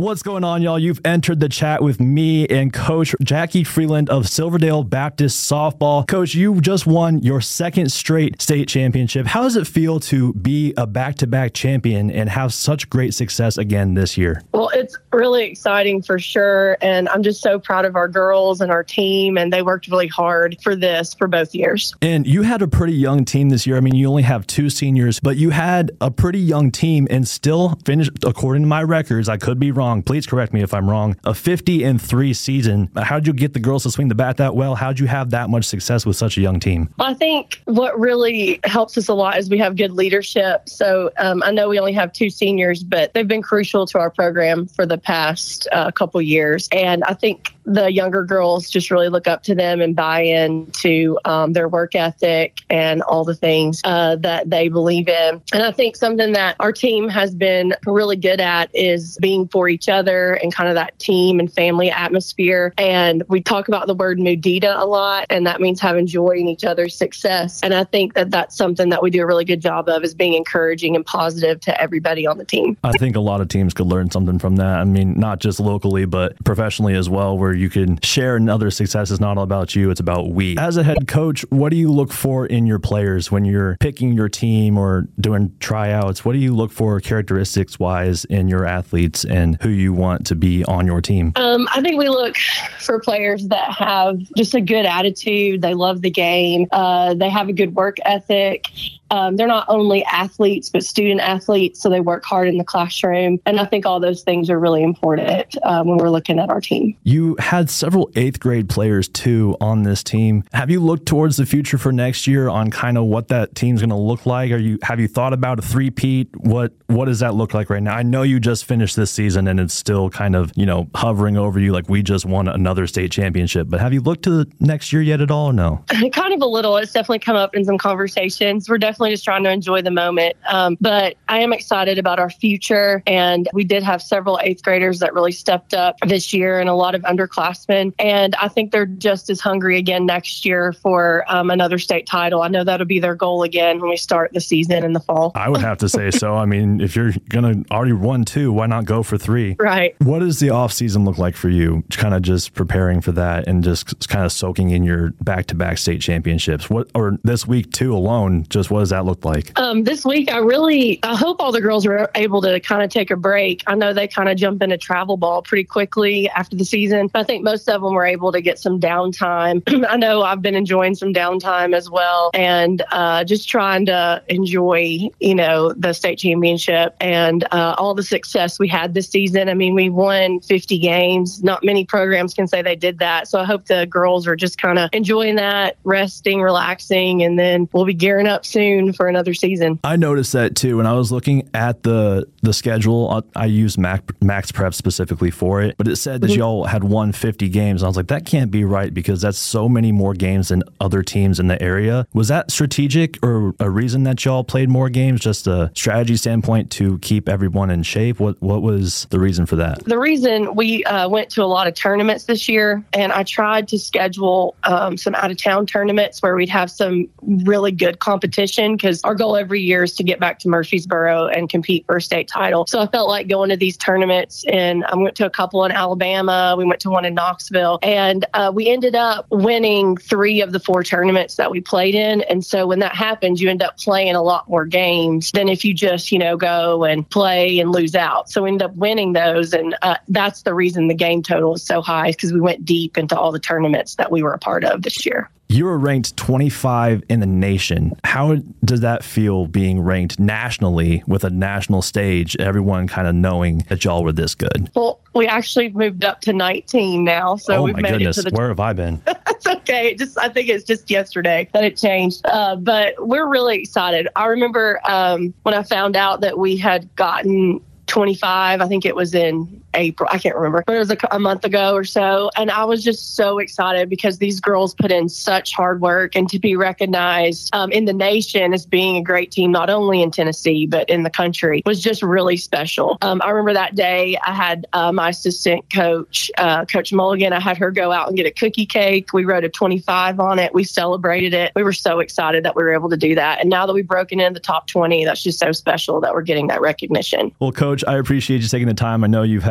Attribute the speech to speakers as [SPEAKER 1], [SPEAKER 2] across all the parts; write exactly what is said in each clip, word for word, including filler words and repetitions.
[SPEAKER 1] What's going on, y'all? You've entered the chat with me and Coach Jackie Freeland of Silverdale Baptist Softball. Coach, you just won your second straight state championship. How does it feel to be a back-to-back champion and have such great success again this year?
[SPEAKER 2] Well, it's really exciting for sure. And I'm just so proud of our girls and our team. And they worked really hard for this for both years.
[SPEAKER 1] And you had a pretty young team this year. I mean, you only have two seniors, but you had a pretty young team and still finished, according to my records, I could be wrong. Please correct me if I'm wrong. A fifty and three season. How'd you get the girls to swing the bat that well? How'd you have that much success with such a young team?
[SPEAKER 2] Well, I think what really helps us a lot is we have good leadership. So um, I know we only have two seniors, but they've been crucial to our program for the past uh, couple years. And I think the younger girls just really look up to them and buy into um, their work ethic and all the things uh, that they believe in. And I think something that our team has been really good at is being for each other and kind of that team and family atmosphere. And we talk about the word mudita a lot, and that means having joy in each other's success. And I think that that's something that we do a really good job of, is being encouraging and positive to everybody on the team.
[SPEAKER 1] I think a lot of teams could learn something from that. I mean, not just locally, but professionally as well, where you can share in other success. It's not all about you, it's about we. As a head coach, what do you look for in your players when you're picking your team or doing tryouts? What do you look for characteristics wise in your athletes and who you want to be on your team?
[SPEAKER 2] Um, I think we look for players that have just a good attitude. They love the game. Uh, they have a good work ethic. Um, they're not only athletes, but student athletes, so they work hard in the classroom. And I think all those things are really important uh, when we're looking at our team.
[SPEAKER 1] You had several eighth grade players, too, on this team. Have you looked towards the future for next year on kind of what that team's going to look like? Are you Have you thought about a three-peat? What What does that look like right now? I know you just finished this season, and it's still kind of, you know, hovering over you like we just won another state championship. But have you looked to the next year yet at all or no?
[SPEAKER 2] Kind of a little. It's definitely come up in some conversations. We're definitely just trying to enjoy the moment. Um, but I am excited about our future. And we did have several eighth graders that really stepped up this year and a lot of underclassmen. And I think they're just as hungry again next year for um, another state title. I know that'll be their goal again when we start the season in the fall.
[SPEAKER 1] I would have to say so. I mean, if you're going to already won two, why not go for three?
[SPEAKER 2] Right.
[SPEAKER 1] What does the off season look like for you? Kind of just preparing for that and just kind of soaking in your back-to-back state championships. What, or this week too alone, just what does that look like?
[SPEAKER 2] Um, this week, I really, I hope all the girls are able to kind of take a break. I know they kind of jump into travel ball pretty quickly after the season. I think most of them were able to get some downtime. I know I've been enjoying some downtime as well, and uh, just trying to enjoy, you know, the state championship and uh, all the success we had this season. I mean, we won fifty games. Not many programs can say they did that. So I hope the girls are just kind of enjoying that, resting, relaxing, and then we'll be gearing up soon for another season.
[SPEAKER 1] I noticed that too. When I was looking at the the schedule, I, I used Mac, Max Prep specifically for it, but it said that mm-hmm. y'all had won fifty games. And I was like, that can't be right because that's so many more games than other teams in the area. Was that strategic or a reason that y'all played more games, just a strategy standpoint to keep everyone in shape? What what was the reason for that?
[SPEAKER 2] The reason we uh, went to a lot of tournaments this year, and I tried to schedule um, some out-of-town tournaments where we'd have some really good competition, because our goal every year is to get back to Murfreesboro and compete for a state title. So I felt like going to these tournaments, and I went to a couple in Alabama. We went to one in Knoxville, and uh, we ended up winning three of the four tournaments that we played in. And so when that happens, you end up playing a lot more games than if you just, you know, go and play and lose out. So we ended up winning those. And uh, that's the reason the game total is so high, because we went deep into all the tournaments that we were a part of this year.
[SPEAKER 1] You were ranked twenty-five in the nation. How does that feel, being ranked nationally with a national stage, everyone kind of knowing that y'all were this good?
[SPEAKER 2] Well, we actually moved up to nineteen now. So
[SPEAKER 1] oh
[SPEAKER 2] we've
[SPEAKER 1] my
[SPEAKER 2] made
[SPEAKER 1] goodness,
[SPEAKER 2] it to the
[SPEAKER 1] where have I been?
[SPEAKER 2] It's okay. It just I think it's just yesterday that it changed. Uh, but we're really excited. I remember um, when I found out that we had gotten twenty-five, I think it was in April. I can't remember, but it was a, a month ago or so. And I was just so excited because these girls put in such hard work, and to be recognized um, in the nation as being a great team, not only in Tennessee, but in the country, was just really special. Um, I remember that day I had uh, my assistant coach, uh, Coach Mulligan, I had her go out and get a cookie cake. We wrote a twenty-five on it. We celebrated it. We were so excited that we were able to do that. And now that we've broken into the top twenty, that's just so special that we're getting that recognition.
[SPEAKER 1] Well, Coach, I appreciate you taking the time. I know you've had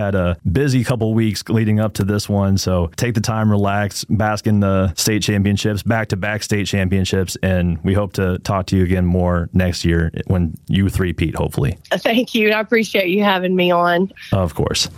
[SPEAKER 1] had a busy couple weeks leading up to this one. So take the time, relax, bask in the state championships, back-to-back state championships, and we hope to talk to you again more next year when you three-peat, hopefully.
[SPEAKER 2] Thank you. I appreciate you having me on.
[SPEAKER 1] Of course.